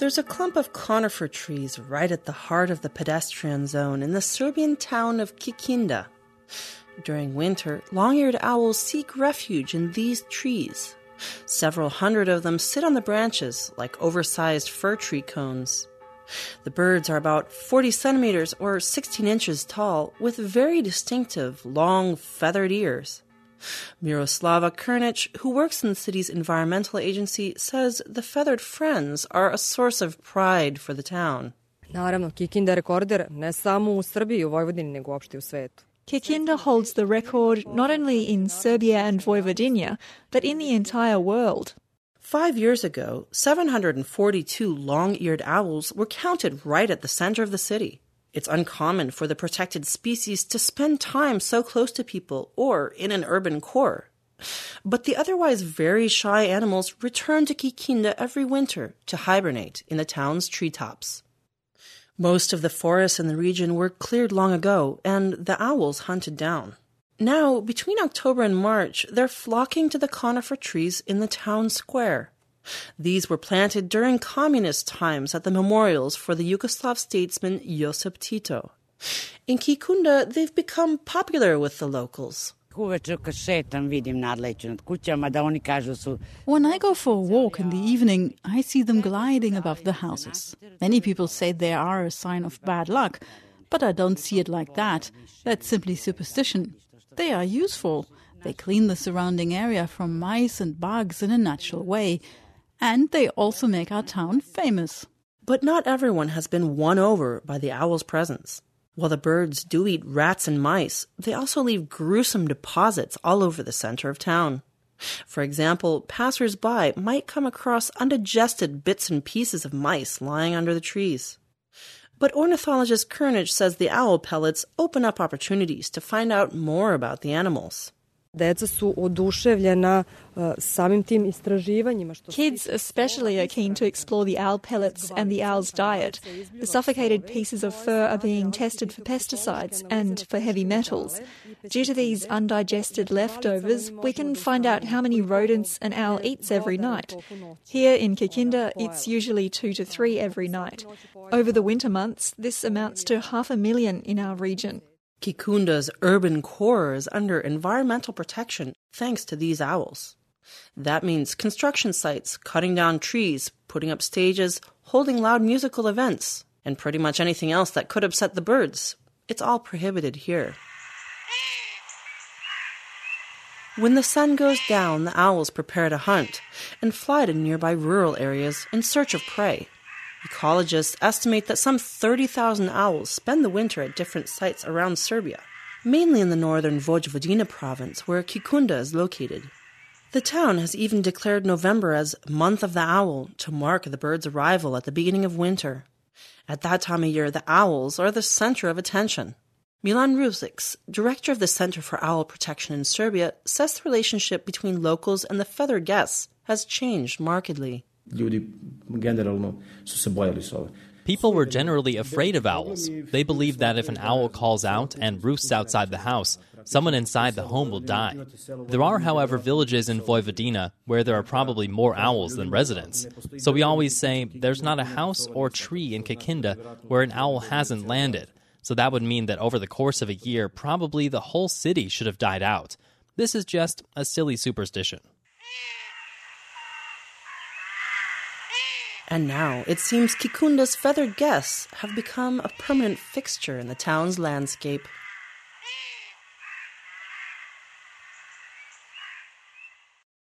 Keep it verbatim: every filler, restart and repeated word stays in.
There's a clump of conifer trees right at the heart of the pedestrian zone in the Serbian town of Kikinda. During winter, long-eared owls seek refuge in these trees. Several hundred of them sit on the branches like oversized fir tree cones. The birds are about forty centimeters or sixteen inches tall, with very distinctive, long, feathered ears. Miroslava Krnic, who works in the city's environmental agency, says the feathered friends are a source of pride for the town. Naravno, Kikinda rekorder ne samo u Srbiji i u Vojvodini, nego uopšte u svetu. Kikinda holds the record not only in Serbia and Vojvodina, but in the entire world. Five years ago, seven hundred forty-two long-eared owls were counted right at the center of the city. It's uncommon for the protected species to spend time so close to people or in an urban core. But the otherwise very shy animals return to Kikinda every winter to hibernate in the town's treetops. Most of the forests in the region were cleared long ago, and the owls hunted down. Now, between October and March, they're flocking to the conifer trees in the town square. These were planted during communist times at the memorials for the Yugoslav statesman Josip Tito. In Kikinda, they've become popular with the locals. When I go for a walk in the evening, I see them gliding above the houses. Many people say they are a sign of bad luck, but I don't see it like that. That's simply superstition. They are useful. They clean the surrounding area from mice and bugs in a natural way. And they also make our town famous. But not everyone has been won over by the owl's presence. While the birds do eat rats and mice, they also leave gruesome deposits all over the center of town. For example, passers-by might come across undigested bits and pieces of mice lying under the trees. But ornithologist Krnic says the owl pellets open up opportunities to find out more about the animals. Deca su oduševljena samim tim istraživanjima. Kids especially are keen to explore the owl pellets and the owl's diet. The suffocated pieces of fur are being tested for pesticides and for heavy metals. Due to these undigested leftovers, we can find out how many rodents an owl eats every night. Here in Kikinda, it's usually two to three every night. Over the winter months, this amounts to half a million in our region. Kikinda's urban core is under environmental protection thanks to these owls. That means construction sites, cutting down trees, putting up stages, holding loud musical events, and pretty much anything else that could upset the birds. It's all prohibited here. When the sun goes down, the owls prepare to hunt and fly to nearby rural areas in search of prey. Ecologists estimate that some thirty thousand owls spend the winter at different sites around Serbia, mainly in the northern Vojvodina province where Kikinda is located. The town has even declared November as Month of the Owl to mark the bird's arrival at the beginning of winter. At that time of year, the owls are the center of attention. Milan Ruzic, director of the Center for Owl Protection in Serbia, says the relationship between locals and the feathered guests has changed markedly. People were generally afraid of owls. They believed that if an owl calls out and roosts outside the house, someone inside the home will die. There are, however, villages in Vojvodina where there are probably more owls than residents. So we always say there's not a house or tree in Kikinda where an owl hasn't landed. So that would mean that over the course of a year, probably the whole city should have died out. This is just a silly superstition. And now, it seems Kikinda's feathered guests have become a permanent fixture in the town's landscape.